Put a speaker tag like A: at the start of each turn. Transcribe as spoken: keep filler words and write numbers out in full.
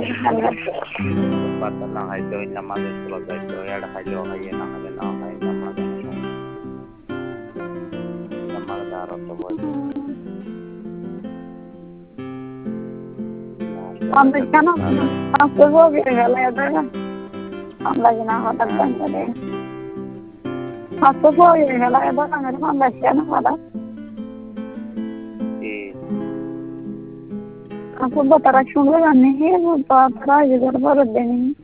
A: ಚಪಾತಿ ಆಯ್ತು ಇಲ್ಲ ಆಯ್ತು ಎರಡು ಹಾಯ್ಲು ಹಾಯಿ ನಮಗೆ ನಾವು ಹಾಯಿ ನಮಗೆ ನಮಗೆ ಆರೋಗ್ಯ ಬೋದು
B: Americano, aku hobi gala ada kan, lagi nak hotel kan tadi. Aku hobi gala ada kan, ada kan Americano ada. Aku buat orang cuma kan ni, buat orang juga baru deh ni.